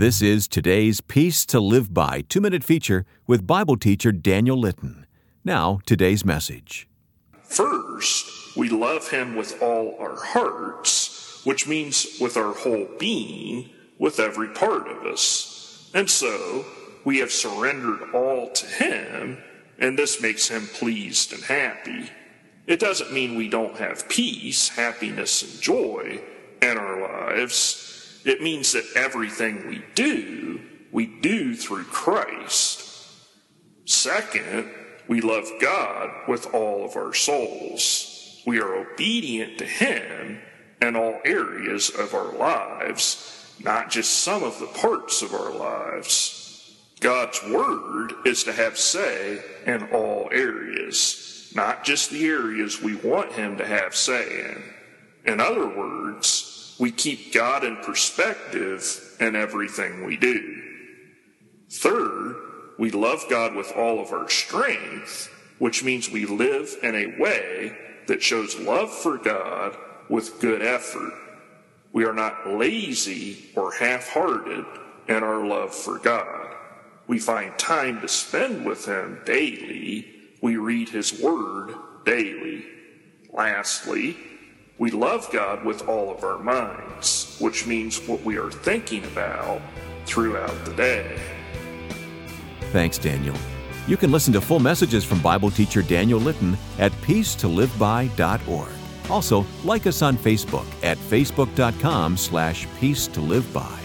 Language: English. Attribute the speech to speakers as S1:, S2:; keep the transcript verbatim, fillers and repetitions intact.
S1: This is today's Peace to Live By two-minute feature with Bible teacher Daniel Litton. Now, today's message.
S2: First, we love Him with all our hearts, which means with our whole being, with every part of us. And so, we have surrendered all to Him, and this makes Him pleased and happy. It doesn't mean we don't have peace, happiness, and joy in our lives. It means that everything we do, we do through Christ. Second, we love God with all of our souls. We are obedient to Him in all areas of our lives, not just some of the parts of our lives. God's Word is to have say in all areas, not just the areas we want Him to have say in. In other words, we keep God in perspective in everything we do. Third, we love God with all of our strength, which means we live in a way that shows love for God with good effort. We are not lazy or half-hearted in our love for God. We find time to spend with Him daily. We read His Word daily. Lastly, we love God with all of our minds, which means what we are thinking about throughout the day.
S1: Thanks, Daniel. You can listen to full messages from Bible teacher Daniel Litton at peace to live by dot org. Also, like us on Facebook at facebook dot com slash peace to live by.